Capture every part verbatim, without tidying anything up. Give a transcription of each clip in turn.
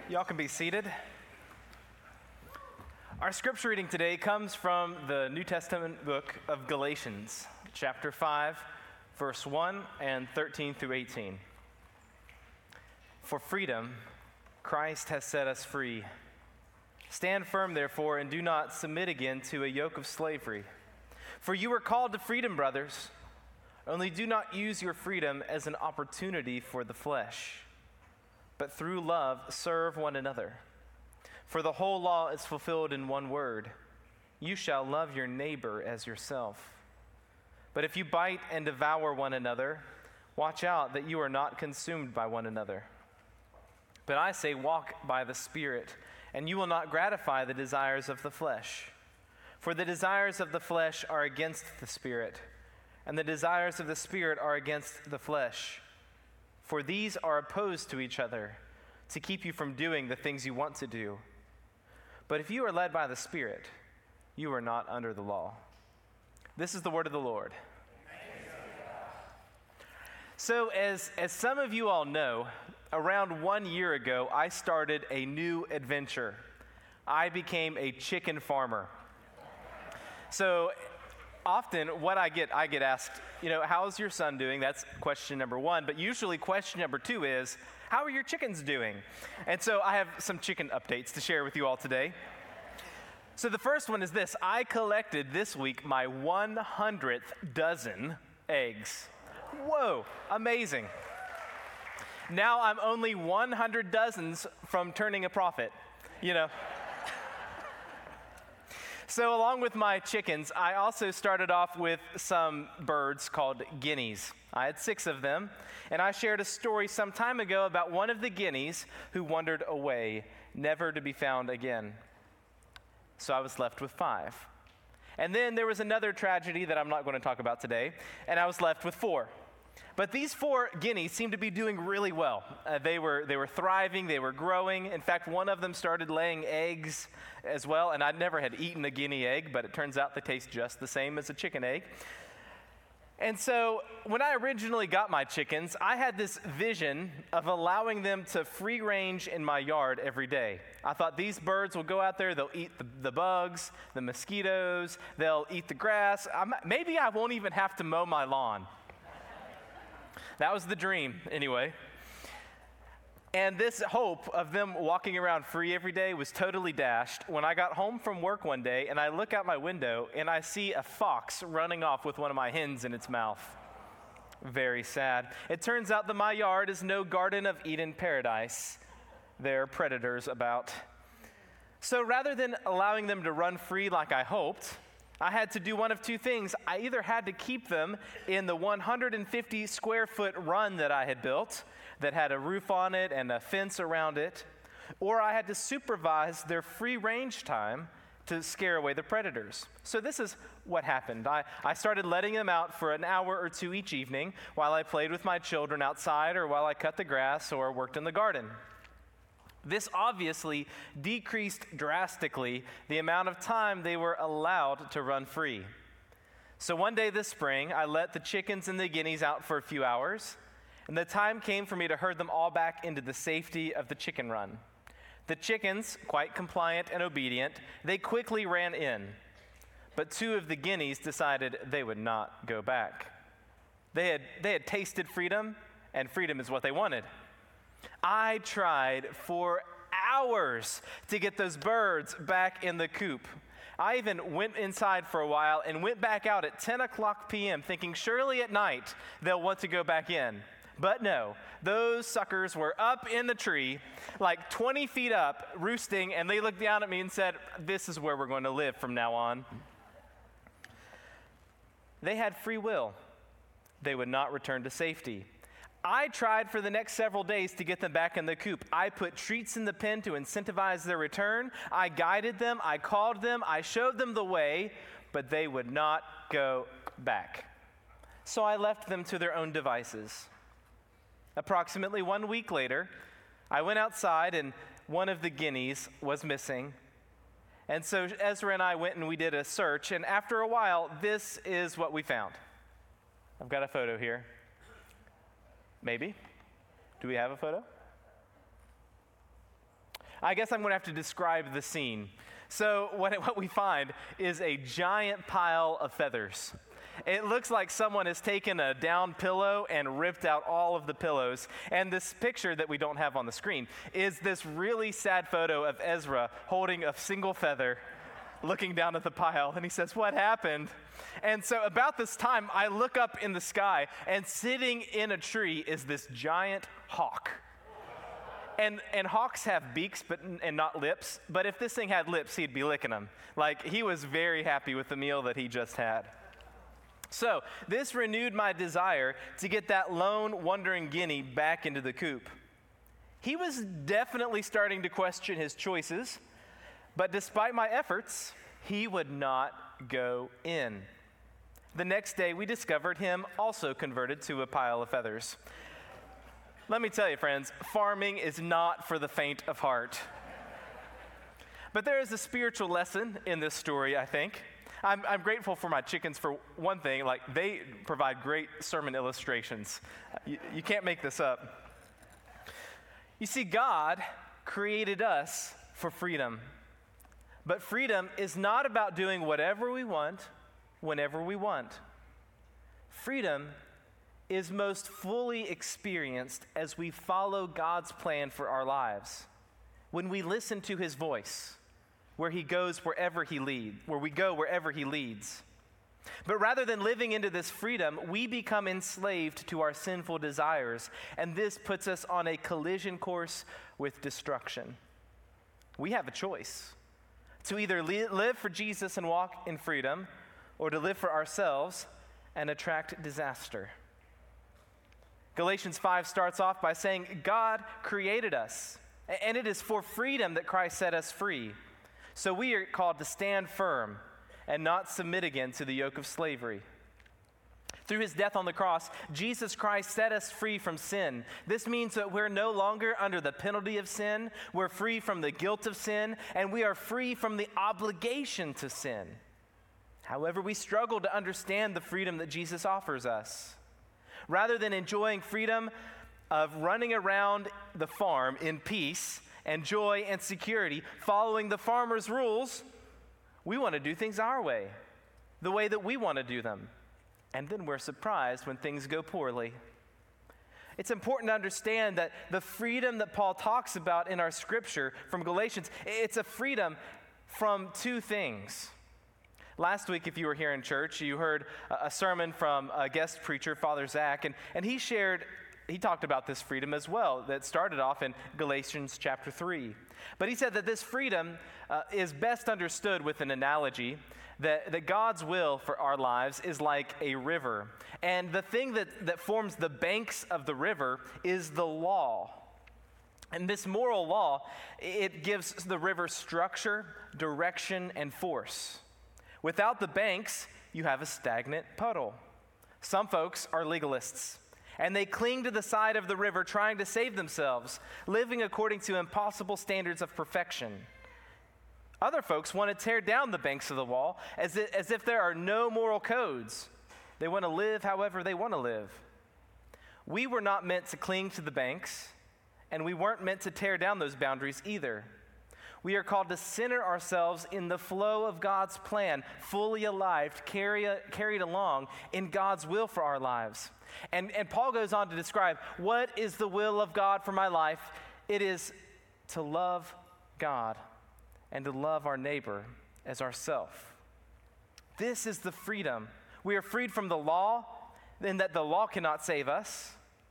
Y'all can be seated. Our scripture reading today comes from the New Testament book of Galatians, chapter five, verse one and thirteen through eighteen. For freedom, Christ has set us free. Stand firm, therefore, and do not submit again to a yoke of slavery. For you were called to freedom, brothers. Only do not use your freedom as an opportunity for the flesh, but through love serve one another. For the whole law is fulfilled in one word: you shall love your neighbor as yourself. But if you bite and devour one another, watch out that you are not consumed by one another. But I say, walk by the Spirit, and you will not gratify the desires of the flesh. For the desires of the flesh are against the Spirit, and the desires of the Spirit are against the flesh. For these are opposed to each other, to keep you from doing the things you want to do. But if you are led by the Spirit, you are not under the law. This is the word of the Lord. So as, as some of you all know, around one year ago, I started a new adventure. I became a chicken farmer. So often what I get, I get asked, you know, how's your son doing? That's question number one. But usually question number two is, how are your chickens doing? And so I have some chicken updates to share with you all today. So the first one is this: I collected this week my one hundredth dozen eggs. Whoa, amazing. Now I'm only one hundred dozens from turning a profit, you know. So along with my chickens, I also started off with some birds called guineas. I had six of them, and I shared a story some time ago about one of the guineas who wandered away, never to be found again. So I was left with five. And then there was another tragedy that I'm not going to talk about today, and I was left with four. But these four guineas seemed to be doing really well. Uh, they were they were thriving, they were growing. In fact, one of them started laying eggs as well, and I never had eaten a guinea egg, but it turns out they taste just the same as a chicken egg. And so when I originally got my chickens, I had this vision of allowing them to free range in my yard every day. I thought these birds will go out there, they'll eat the, the bugs, the mosquitoes, they'll eat the grass. I'm, maybe I won't even have to mow my lawn. That was the dream, anyway. And this hope of them walking around free every day was totally dashed when I got home from work one day and I look out my window and I see a fox running off with one of my hens in its mouth. Very sad. It turns out that my yard is no Garden of Eden paradise. There are predators about. So rather than allowing them to run free like I hoped, I had to do one of two things. I either had to keep them in the one hundred fifty square foot run that I had built that had a roof on it and a fence around it, or I had to supervise their free range time to scare away the predators. So this is what happened. I, I started letting them out for an hour or two each evening while I played with my children outside or while I cut the grass or worked in the garden. This obviously decreased drastically the amount of time they were allowed to run free. So one day this spring, I let the chickens and the guineas out for a few hours, and the time came for me to herd them all back into the safety of the chicken run. The chickens, quite compliant and obedient, they quickly ran in, but two of the guineas decided they would not go back. They had, they had tasted freedom, and freedom is what they wanted. I tried for hours to get those birds back in the coop. I even went inside for a while and went back out at ten o'clock p.m. thinking surely at night they'll want to go back in. But no, those suckers were up in the tree, like twenty feet up, roosting, and they looked down at me and said, "This is where we're going to live from now on." They had free will. They would not return to safety. I tried for the next several days to get them back in the coop. I put treats in the pen to incentivize their return. I guided them, I called them, I showed them the way, but they would not go back. So I left them to their own devices. Approximately one week later, I went outside and one of the guineas was missing. And so Ezra and I went and we did a search, and after a while, this is what we found. I've got a photo here. Maybe. Do we have a photo? I guess I'm going to have to describe the scene. So what, what we find is a giant pile of feathers. It looks like someone has taken a down pillow and ripped out all of the pillows. And this picture that we don't have on the screen is this really sad photo of Ezra holding a single feather, looking down at the pile. And he says, "What happened?" And so about this time, I look up in the sky, and sitting in a tree is this giant hawk. And and hawks have beaks but and not lips. But if this thing had lips, he'd be licking them. Like, he was very happy with the meal that he just had. So this renewed my desire to get that lone wandering guinea back into the coop. He was definitely starting to question his choices, but despite my efforts, he would not go in. The next day, we discovered him also converted to a pile of feathers. Let me tell you, friends, farming is not for the faint of heart. But there is a spiritual lesson in this story, I think. I'm, I'm grateful for my chickens for one thing. Like, they provide great sermon illustrations. You, you can't make this up. You see, God created us for freedom. But freedom is not about doing whatever we want, whenever we want. Freedom is most fully experienced as we follow God's plan for our lives, when we listen to his voice, where he goes wherever he leads, where we go wherever he leads. But rather than living into this freedom, we become enslaved to our sinful desires, and this puts us on a collision course with destruction. We have a choice to either li- live for Jesus and walk in freedom, or to live for ourselves and attract disaster. Galatians five starts off by saying, God created us, and it is for freedom that Christ set us free. So we are called to stand firm and not submit again to the yoke of slavery. Through his death on the cross, Jesus Christ set us free from sin. This means that we're no longer under the penalty of sin, we're free from the guilt of sin, and we are free from the obligation to sin. However, we struggle to understand the freedom that Jesus offers us. Rather than enjoying freedom of running around the farm in peace and joy and security, following the farmer's rules, we want to do things our way, the way that we want to do them. And then we're surprised when things go poorly. It's important to understand that the freedom that Paul talks about in our scripture from Galatians, it's a freedom from two things. Last week, if you were here in church, you heard a sermon from a guest preacher, Father Zach, and, and he shared He talked about this freedom as well that started off in Galatians chapter three. But he said that this freedom uh, is best understood with an analogy that, that God's will for our lives is like a river. And the thing that, that forms the banks of the river is the law. And this moral law, it gives the river structure, direction, and force. Without the banks, you have a stagnant puddle. Some folks are legalists, and they cling to the side of the river trying to save themselves, living according to impossible standards of perfection. Other folks want to tear down the banks of the wall as if, as if there are no moral codes. They want to live however they want to live. We were not meant to cling to the banks, and we weren't meant to tear down those boundaries either. We are called to center ourselves in the flow of God's plan, fully alive, carry, carried along in God's will for our lives. And, and Paul goes on to describe, what is the will of God for my life? It is to love God and to love our neighbor as ourself. This is the freedom. We are freed from the law, in that the law cannot save us.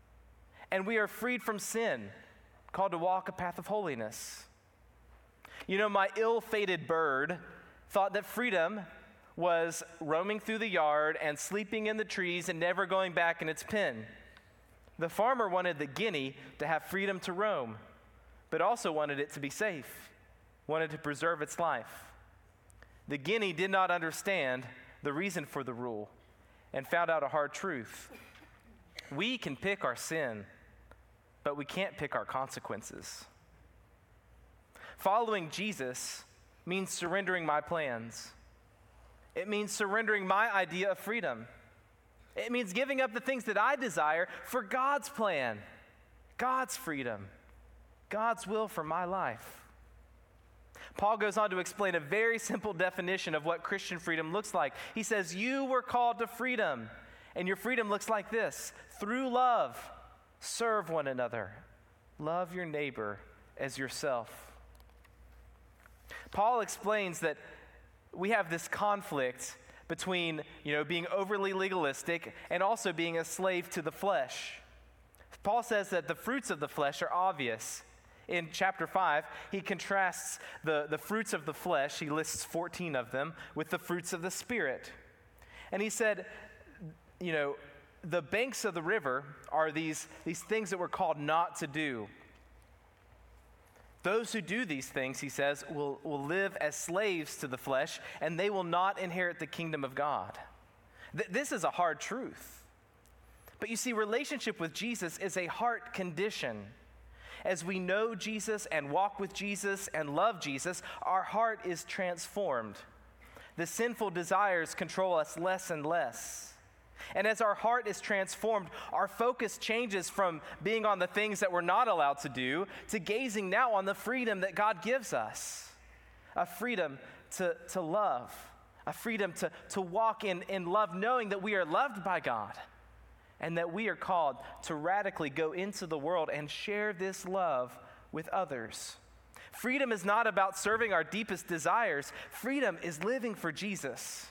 And we are freed from sin, called to walk a path of holiness. You know, my ill-fated bird thought that freedom was roaming through the yard and sleeping in the trees and never going back in its pen. The farmer wanted the guinea to have freedom to roam, but also wanted it to be safe, wanted to preserve its life. The guinea did not understand the reason for the rule and found out a hard truth. We can pick our sin, but we can't pick our consequences. Following Jesus means surrendering my plans. It means surrendering my idea of freedom. It means giving up the things that I desire for God's plan, God's freedom, God's will for my life. Paul goes on to explain a very simple definition of what Christian freedom looks like. He says, you were called to freedom, and your freedom looks like this. Through love, serve one another. Love your neighbor as yourself. Paul explains that we have this conflict between, you know, being overly legalistic and also being a slave to the flesh. Paul says that the fruits of the flesh are obvious. In chapter five, he contrasts the, the fruits of the flesh, he lists fourteen of them, with the fruits of the Spirit. And he said, you know, the banks of the river are these, these things that we're called not to do. Those who do these things, he says, will, will live as slaves to the flesh, and they will not inherit the kingdom of God. Th- this is a hard truth. But you see, relationship with Jesus is a heart condition. As we know Jesus and walk with Jesus and love Jesus, our heart is transformed. The sinful desires control us less and less. And as our heart is transformed, our focus changes from being on the things that we're not allowed to do to gazing now on the freedom that God gives us. A freedom to, to love, a freedom to, to walk in, in love, knowing that we are loved by God. And that we are called to radically go into the world and share this love with others. Freedom is not about serving our deepest desires. Freedom is living for Jesus.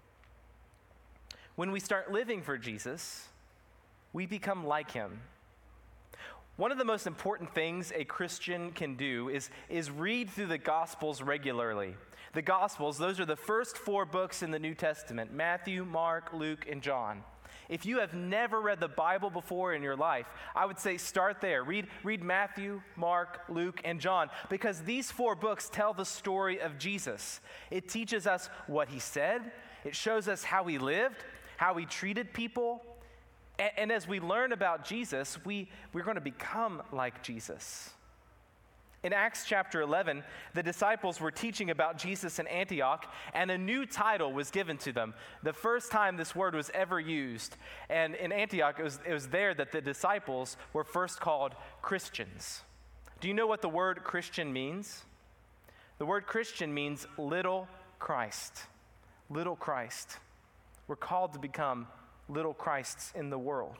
When we start living for Jesus, we become like him. One of the most important things a Christian can do is, is read through the Gospels regularly. The Gospels, those are the first four books in the New Testament: Matthew, Mark, Luke, and John. If you have never read the Bible before in your life, I would say start there. Read, read Matthew, Mark, Luke, and John, because these four books tell the story of Jesus. It teaches us what he said. It shows us how he lived, how he treated people. And, and as we learn about Jesus, we, we're going to become like Jesus. In Acts chapter eleven, the disciples were teaching about Jesus in Antioch, and a new title was given to them. The first time this word was ever used. And in Antioch, it was, it was there that the disciples were first called Christians. Do you know what the word Christian means? The word Christian means little Christ. Little Christ. We're called to become little Christs in the world.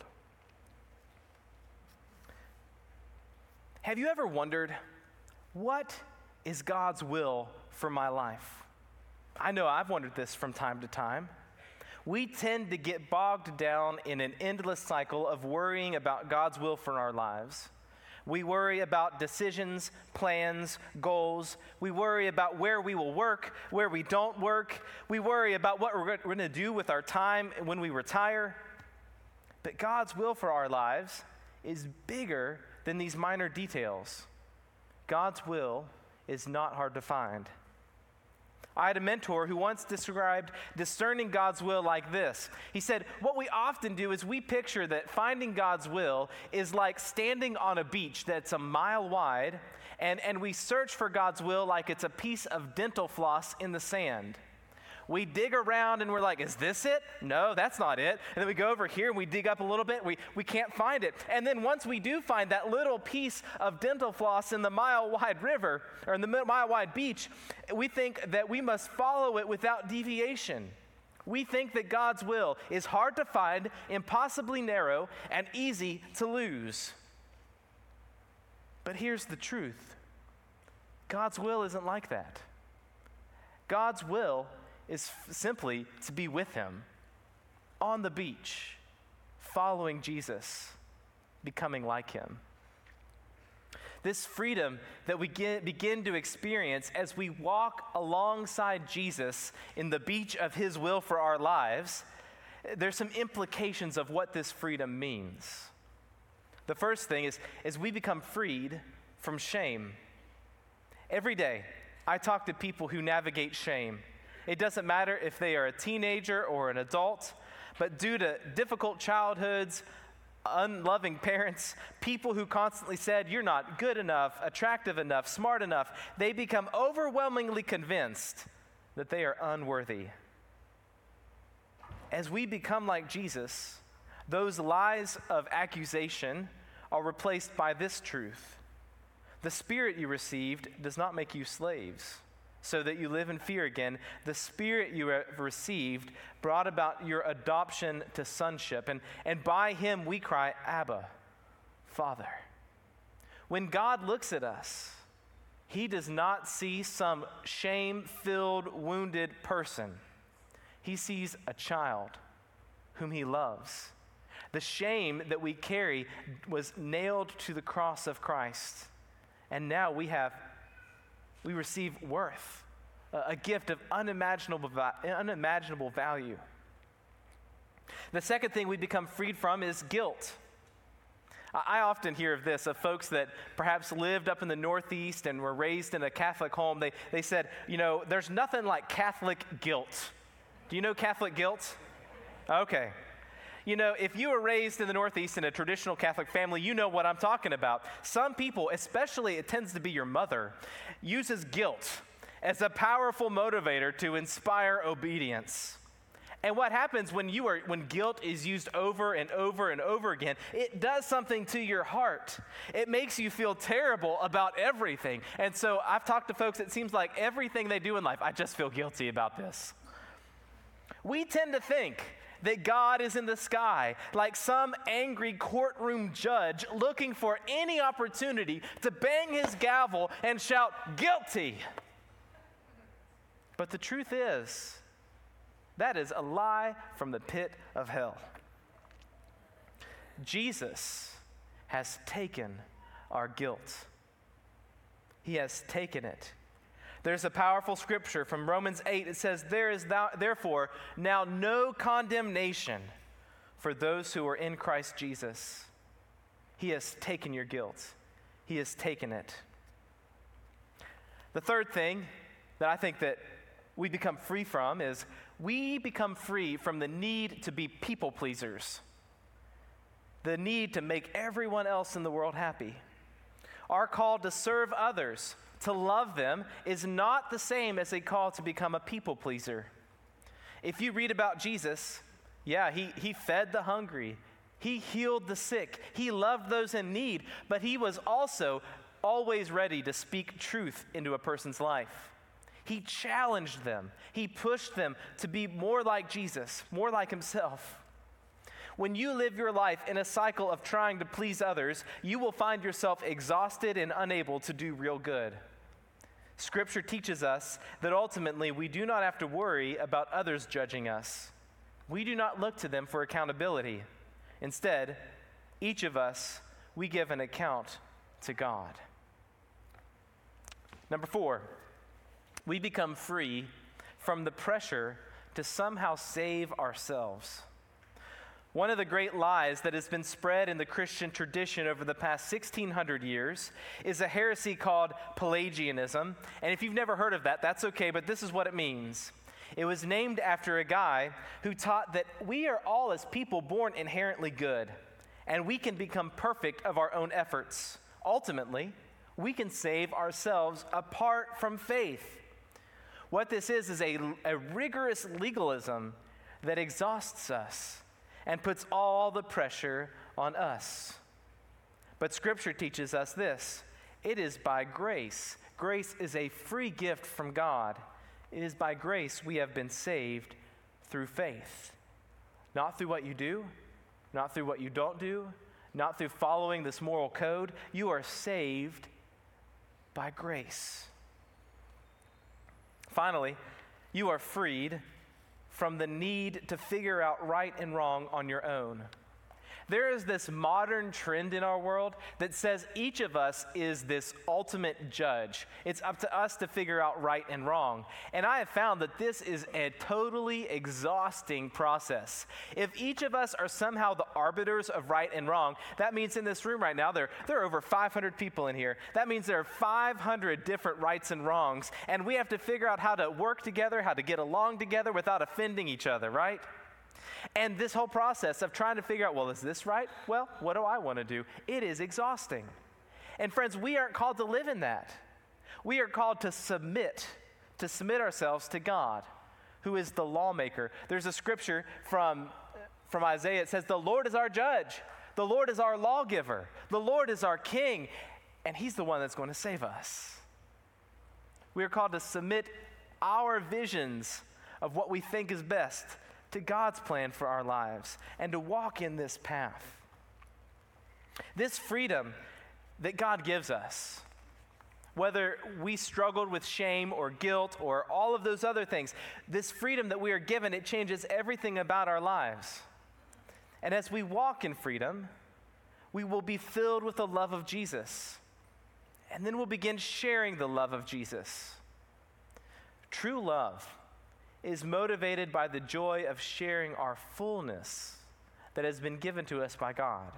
Have you ever wondered, what is God's will for my life? I know I've wondered this from time to time. We tend to get bogged down in an endless cycle of worrying about God's will for our lives. We worry about decisions, plans, goals. We worry about where we will work, where we don't work. We worry about what we're going to do with our time when we retire. But God's will for our lives is bigger than these minor details. God's will is not hard to find. I had a mentor who once described discerning God's will like this. He said, what we often do is we picture that finding God's will is like standing on a beach that's a mile wide, and, and we search for God's will like it's a piece of dental floss in the sand. We dig around and we're like, is this it? No, that's not it. And then we go over here and we dig up a little bit. We, we can't find it. And then once we do find that little piece of dental floss in the mile-wide river, or in the mile-wide beach, we think that we must follow it without deviation. We think that God's will is hard to find, impossibly narrow, and easy to lose. But here's the truth. God's will isn't like that. God's will is f- simply to be with him on the beach, following Jesus, becoming like him. This freedom that we get, begin to experience as we walk alongside Jesus in the beach of his will for our lives, there's some implications of what this freedom means. The first thing is, is we become freed from shame. Every day, I talk to people who navigate shame. It doesn't matter if they are a teenager or an adult, but due to difficult childhoods, unloving parents, people who constantly said, you're not good enough, attractive enough, smart enough, they become overwhelmingly convinced that they are unworthy. As we become like Jesus, those lies of accusation are replaced by this truth. The Spirit you received does not make you slaves. so that you live in fear again. The Spirit you have received brought about your adoption to sonship, and, and by him we cry, Abba, Father. When God looks at us, he does not see some shame-filled, wounded person. He sees a child whom he loves. The shame that we carry was nailed to the cross of Christ, and now we have, we receive worth, a, a gift of unimaginable, unimaginable value. The second thing we become freed from is guilt. I often hear of this, of folks that perhaps lived up in the Northeast and were raised in a Catholic home. They, they said, you know, there's nothing like Catholic guilt. Do you know Catholic guilt? Okay. You know, if you were raised in the Northeast in a traditional Catholic family, you know what I'm talking about. Some people, especially it tends to be your mother, uses guilt as a powerful motivator to inspire obedience. And what happens when you are when guilt is used over and over and over again, it does something to your heart. It makes you feel terrible about everything. And so I've talked to folks, it seems like everything they do in life, I just feel guilty about this. We tend to think that God is in the sky, like some angry courtroom judge looking for any opportunity to bang his gavel and shout, guilty. But the truth is, that is a lie from the pit of hell. Jesus has taken our guilt. He has taken it. There's a powerful scripture from Romans eight. It says, there is thou, therefore now no condemnation for those who are in Christ Jesus. He has taken your guilt. He has taken it. The third thing that I think that we become free from is we become free from the need to be people pleasers, the need to make everyone else in the world happy. Our call to serve others, to love them, is not the same as a call to become a people pleaser. If you read about Jesus, yeah, he, he fed the hungry, he healed the sick, he loved those in need, but he was also always ready to speak truth into a person's life. He challenged them. He pushed them to be more like Jesus, more like himself. When you live your life in a cycle of trying to please others, you will find yourself exhausted and unable to do real good. Scripture teaches us that ultimately we do not have to worry about others judging us. We do not look to them for accountability. Instead, each of us, we give an account to God. Number four, we become free from the pressure to somehow save ourselves. One of the great lies that has been spread in the Christian tradition over the past sixteen hundred years is a heresy called Pelagianism. And if you've never heard of that, that's okay, but this is what it means. It was named after a guy who taught that we are all as people born inherently good, and we can become perfect of our own efforts. Ultimately, we can save ourselves apart from faith. What this is is a, a rigorous legalism that exhausts us and puts all the pressure on us. But Scripture teaches us this: it is by grace. Grace is a free gift from God. It is by grace we have been saved through faith. Not through what you do, not through what you don't do, not through following this moral code. You are saved by grace. Finally, you are freed from the need to figure out right and wrong on your own. There is this modern trend in our world that says each of us is this ultimate judge. It's up to us to figure out right and wrong. And I have found that this is a totally exhausting process. If each of us are somehow the arbiters of right and wrong, that means in this room right now, there, there are over five hundred people in here. That means there are five hundred different rights and wrongs, and we have to figure out how to work together, how to get along together without offending each other, right? And this whole process of trying to figure out, well, is this right? Well, what do I want to do? It is exhausting. And friends, we aren't called to live in that. We are called to submit, to submit ourselves to God, who is the lawmaker. There's a scripture from, from Isaiah. It says, the Lord is our judge. The Lord is our lawgiver. The Lord is our king. And he's the one that's going to save us. We are called to submit our visions of what we think is best to God's plan for our lives and to walk in this path. This freedom that God gives us, whether we struggled with shame or guilt or all of those other things, this freedom that we are given, it changes everything about our lives. And as we walk in freedom, we will be filled with the love of Jesus. And then we'll begin sharing the love of Jesus. True love is motivated by the joy of sharing our fullness that has been given to us by God.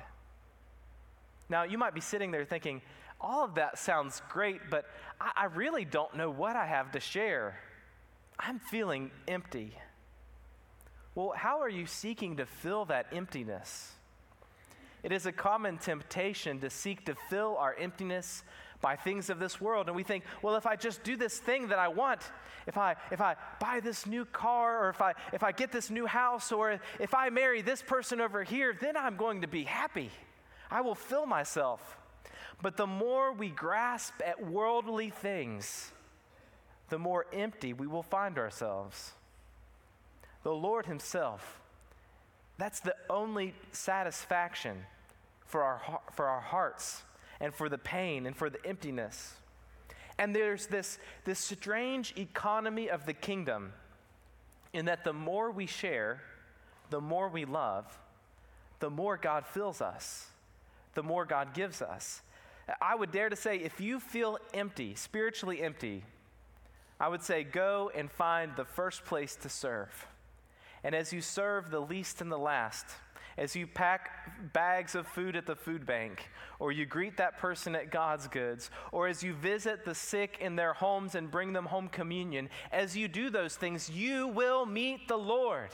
Now, you might be sitting there thinking, all of that sounds great, but I, I really don't know what I have to share. I'm feeling empty. Well, how are you seeking to fill that emptiness? It is a common temptation to seek to fill our emptiness by things of this world. And we think, well, if I just do this thing that I want, if I if I buy this new car, or if I if I get this new house, or if I marry this person over here, then I'm going to be happy. I will fill myself. But the more we grasp at worldly things, the more empty we will find ourselves. The Lord himself, that's the only satisfaction for our, for our hearts and for the pain and for the emptiness. And there's this, this strange economy of the kingdom in that the more we share, the more we love, the more God fills us, the more God gives us. I would dare to say, if you feel empty, spiritually empty, I would say go and find the first place to serve. And as you serve the least and the last, as you pack bags of food at the food bank, or you greet that person at God's Goods, or as you visit the sick in their homes and bring them home communion, as you do those things, you will meet the Lord.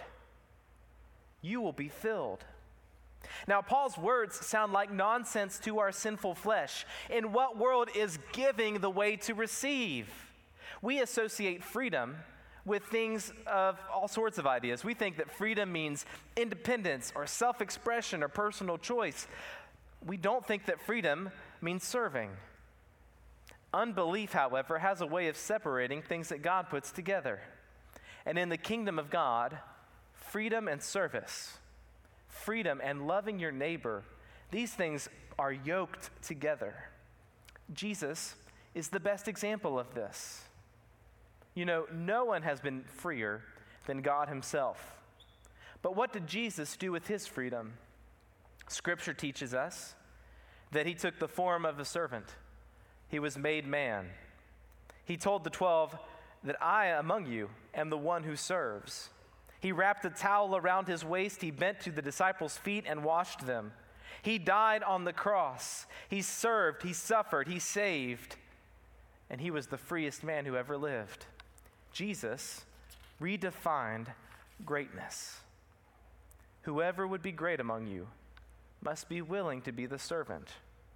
You will be filled. Now, Paul's words sound like nonsense to our sinful flesh. In what world is giving the way to receive? We associate freedom with things of all sorts of ideas. We think that freedom means independence or self-expression or personal choice. We don't think that freedom means serving. Unbelief, however, has a way of separating things that God puts together. And in the kingdom of God, freedom and service, freedom and loving your neighbor, these things are yoked together. Jesus is the best example of this. You know, no one has been freer than God himself. But what did Jesus do with his freedom? Scripture teaches us that he took the form of a servant. He was made man. He told the twelve that I among you am the one who serves. He wrapped a towel around his waist. He bent to the disciples' feet and washed them. He died on the cross. He served. He suffered. He saved. And he was the freest man who ever lived. Jesus redefined greatness. Whoever would be great among you must be willing to be the servant.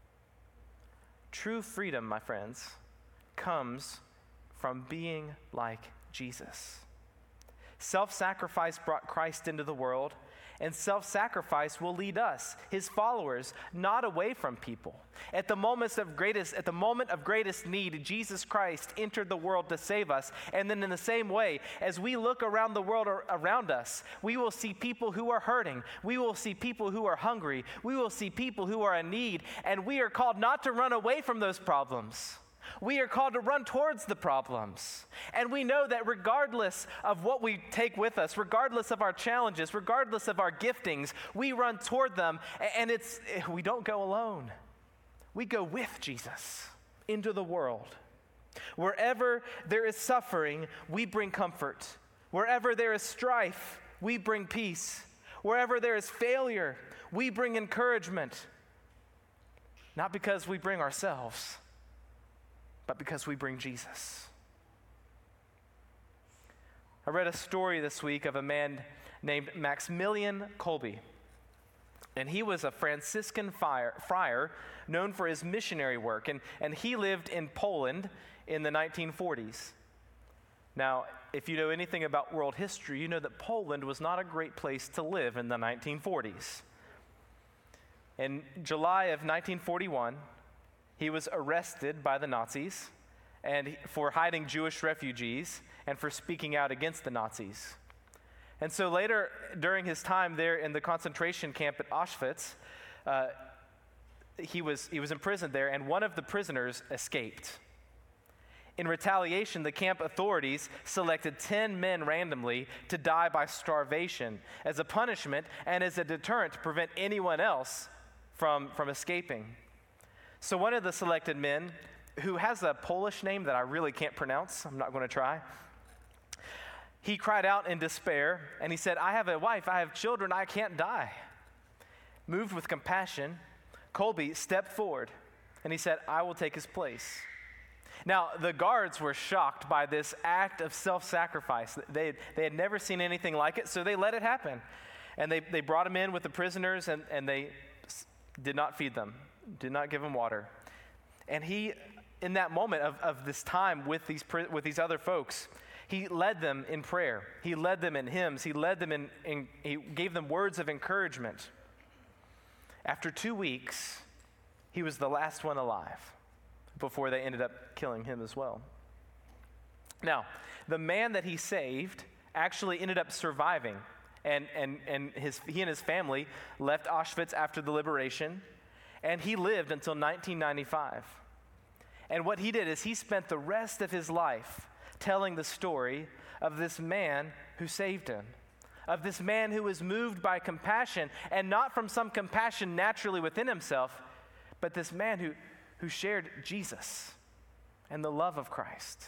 True freedom, my friends, comes from being like Jesus. Self-sacrifice brought Christ into the world, and self-sacrifice will lead us, his followers, not away from people. At the moments of greatest, at the moment of greatest need, Jesus Christ entered the world to save us. And then in the same way, as we look around the world around us, we will see people who are hurting. We will see people who are hungry. We will see people who are in need. And we are called not to run away from those problems. We are called to run towards the problems. And we know that regardless of what we take with us, regardless of our challenges, regardless of our giftings, we run toward them. And it's we don't go alone. We go with Jesus into the world. Wherever there is suffering, we bring comfort. Wherever there is strife, we bring peace. Wherever there is failure, we bring encouragement. Not because we bring ourselves, but because we bring Jesus. I read a story this week of a man named Maximilian Kolbe. And he was a Franciscan friar, friar known for his missionary work. And, and he lived in Poland in the nineteen forties. Now, if you know anything about world history, you know that Poland was not a great place to live in the nineteen forties. In July of nineteen forty-one, he was arrested by the Nazis and for hiding Jewish refugees and for speaking out against the Nazis. And so later, during his time there in the concentration camp at Auschwitz, uh, he was, he was imprisoned there, and one of the prisoners escaped. In retaliation, the camp authorities selected ten men randomly to die by starvation as a punishment and as a deterrent to prevent anyone else from, from escaping. So one of the selected men, who has a Polish name that I really can't pronounce, I'm not going to try, he cried out in despair, and he said, "I have a wife, I have children, I can't die." Moved with compassion, Kolbe stepped forward, and he said, "I will take his place." Now, the guards were shocked by this act of self-sacrifice. They, they had never seen anything like it, so they let it happen. And they, they brought him in with the prisoners, and, and they did not feed them, did not give them water. And he, in that moment of, of this time with these, with these other folks, he led them in prayer. He led them in hymns. He led them in, in, he gave them words of encouragement. After two weeks, he was the last one alive before they ended up killing him as well. Now, the man that he saved actually ended up surviving, and, and, and his, he and his family left Auschwitz after the liberation, and he lived until nineteen ninety-five. And what he did is he spent the rest of his life telling the story of this man who saved him, of this man who was moved by compassion, and not from some compassion naturally within himself, but this man who, who shared Jesus and the love of Christ.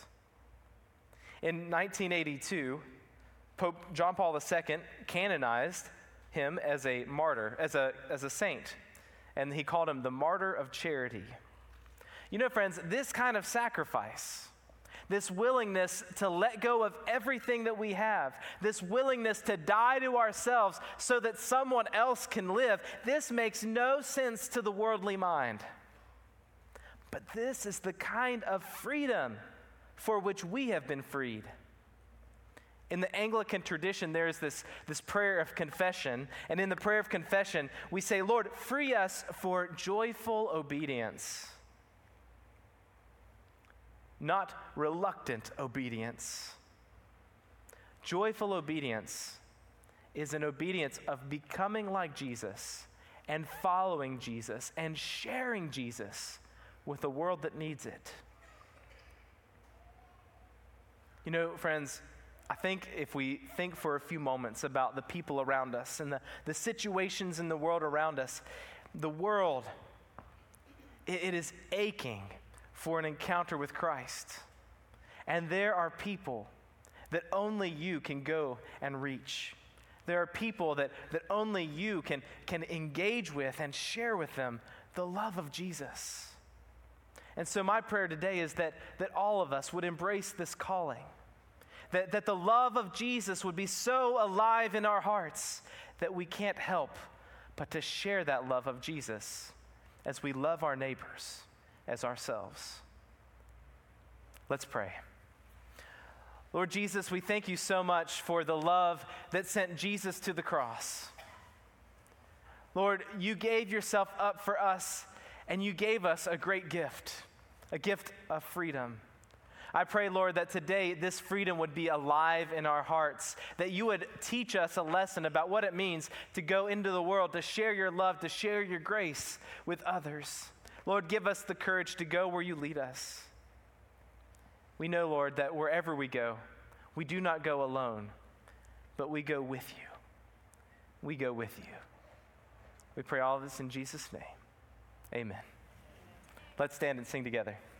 In nineteen eighty-two, Pope John Paul the Second canonized him as a martyr, as a, as a saint, and he called him the martyr of charity. You know, friends, this kind of sacrifice, this willingness to let go of everything that we have, this willingness to die to ourselves so that someone else can live, this makes no sense to the worldly mind. But this is the kind of freedom for which we have been freed. In the Anglican tradition, there's this, this prayer of confession, and in the prayer of confession, we say, "Lord, free us for joyful obedience." Not reluctant obedience. Joyful obedience is an obedience of becoming like Jesus and following Jesus and sharing Jesus with a world that needs it. You know, friends, I think if we think for a few moments about the people around us and the, the situations in the world around us, the world, it, it is aching for an encounter with Christ. And there are people that only you can go and reach. There are people that, that only you can, can engage with and share with them the love of Jesus. And so my prayer today is that, that all of us would embrace this calling, that, that the love of Jesus would be so alive in our hearts that we can't help but to share that love of Jesus as we love our neighbors as ourselves. Let's pray. Lord Jesus, we thank you so much for the love that sent Jesus to the cross. Lord, you gave yourself up for us, and you gave us a great gift, a gift of freedom. I pray, Lord, that today this freedom would be alive in our hearts, that you would teach us a lesson about what it means to go into the world, to share your love, to share your grace with others. Lord, give us the courage to go where you lead us. We know, Lord, that wherever we go, we do not go alone, but we go with you. We go with you. We pray all of this in Jesus' name. Amen. Let's stand and sing together.